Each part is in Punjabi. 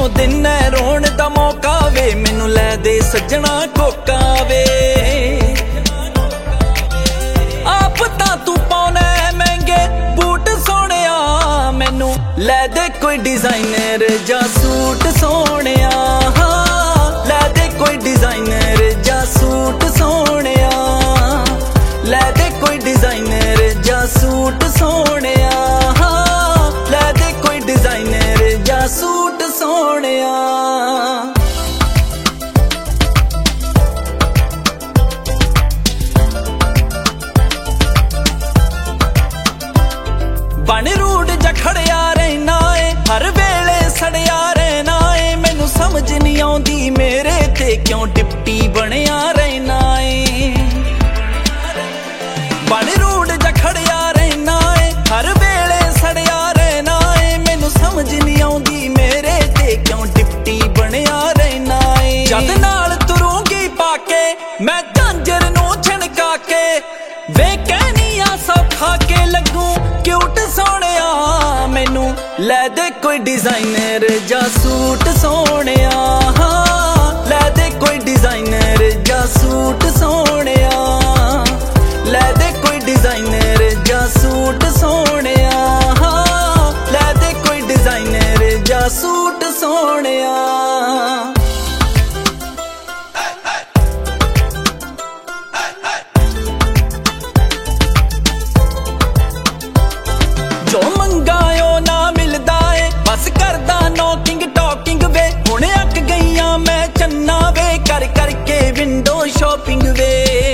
ਜਦੋਂ ਦਿਨ ਹੈ ਰੋਣ ਦਾ ਮੌਕਾ ਵੇ ਮੈਨੂੰ ਲੈ ਦੇ ਸੱਜਣਾ ਕੋਕਾ ਵੇ ਆਪ ਤਾਂ ਤੂੰ ਪਾਉਣਾ ਮਹਿੰਗੇ ਬੂਟ ਸੋਹਣਿਆ ਮੈਨੂੰ ਲੈ ਦੇ ਕੋਈ ਡਿਜ਼ਾਈਨਰ ਜਾਂ ਸੂਟ ਸੋਹਣਿਆ ਲੈ ਦੇ ਕੋਈ ਡਿਜ਼ਾਈਨਰ ਜਾਂ ਸੂਟ ਸੋਹਣਿਆ ਲੈ ਦੇ ਕੋਈ ਡਿਜ਼ਾਈਨਰ ਜਾਂ ਸੂਟ ਸੋਹਣਿਆ ਲੈ ਦੇ ਕੋਈ ਡਿਜ਼ਾਈਨਰ ਜਾਂ ਸੂਟ ਸੋਹਣਿਆ ਬਣ ਰੂਡ ਜਾ ਖੜਿਆ ਰਹਿਣਾ ਏ ਹਰ ਵੇਲੇ ਸੜਿਆ ਰਹਿਣਾ ਏ ਮੈਨੂੰ ਸਮਝ ਨਹੀਂ ਆਉਂਦੀ ਮੇਰੇ ਤੇ ਕਿਉਂ ਡਿਪਟੀ ਬਣਿਆ ਰਹਿਣਾ ਏ ਬਣ ਰੂਡ ਜਾ ਖੜਿਆ ਰਹਿਣਾ ਏ ਹਰ ਵੇਲੇ ਸੜਿਆ ਰਹਿਣਾ ਏ ਮੈਨੂੰ ਸਮਝ ਨਹੀਂ ਆਉਂਦੀ ਮੇਰੇ ਤੇ ਕਿਉਂ ਡਿਪਟੀ ਬਣਿਆ ਰਹਿਣਾ ਏ ਜਦ ਨਾਲ ਤੁਰੂੰਗੀ ਪਾ ਕੇ ਮੈਂ ਝਾਂਜਰ ਨੂੰ ਛਣਕਾ ਕੇ ਵੇ ਕਹਿਨੀ ਆ ਸੌਖਾ ਕੇ ਲੱਗੂ ਕਿਊਟ ਸੋਹਣਿਆ ਮੈਨੂੰ ਲੈ ਦੇ ਕੋਈ ਡਿਜ਼ਾਈਨਰ ਜਾਂ ਸੂਟ ਸੋਹਣਿਆ ਲੈ ਦੇ ਕੋਈ ਡਿਜ਼ਾਈਨਰ ਜਾਂ ਸੂਟ ਸੋਹਣਿਆ ਲੈ ਦੇ ਕੋਈ ਡਿਜ਼ਾਈਨਰ ਜਾਂ ਸੂਟ ਸੋਹਣਿਆ ਲੈ ਦੇ ਕੋਈ ਡਿਜ਼ਾਈਨਰ ਜਾਂ ਸੂਟ ਸੋਹਣਿਆ ਜੋ ਮੰਗਾਇਓ ਨਾ ਮਿਲਦਾ ਏ ਬਸ ਕਰਦਾ ਨੋਕਿੰਗ ਟਾਕਿੰਗ ਵੇ ਹੁਣ ਅੱਕ ਗਈਆਂ ਮੈਂ ਚੰਨਾ ਵੇ ਕਰ ਕਰਕੇ ਵਿੰਡੋ ਸ਼ਾਪਿੰਗ ਵੇ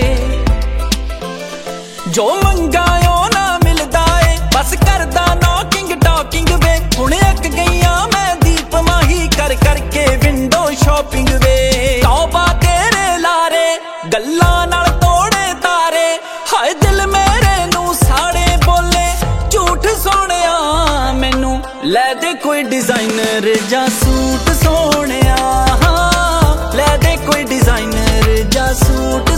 ਜੋ ਮੰਗਾਇਓ ਨਾ ਮਿਲਦਾ ਏ ਬਸ ਕਰਦਾ ਨੋਕਿੰਗ ਟਾਕਿੰਗ ਵੇ ਹੁਣ ਅੱਕ ਗਈਆਂ ਮੈਂ ਦੀਪ ਮਾਹੀ ਕਰ ਕਰਕੇ ਵਿੰਡੋ ਸ਼ਾਪਿੰਗ ਵੇ ਤੌਬਾ ਤੇਰੇ ਲਾਰੇ ਗੱਲਾਂ ਨਾਲ ਤੋੜੇ ਤਾਰੇ ਹਾਏ ਦਿਲ ਮੇਰੇ ਨੂੰ ਸਾੜੇ ਬੋਲੇ ਝੂਠ ਸੋਹਣਿਆ ਮੈਨੂੰ ਲੈ ਦੇ ਕੋਈ ਡਿਜ਼ਾਈਨਰ ਜਾਂ ਸੂਟ ਸੋਹਣਿਆ ਲੈ ਦੇ ਕੋਈ ਡਿਜ਼ਾਈਨਰ ਜਾਂ ਸੂਟ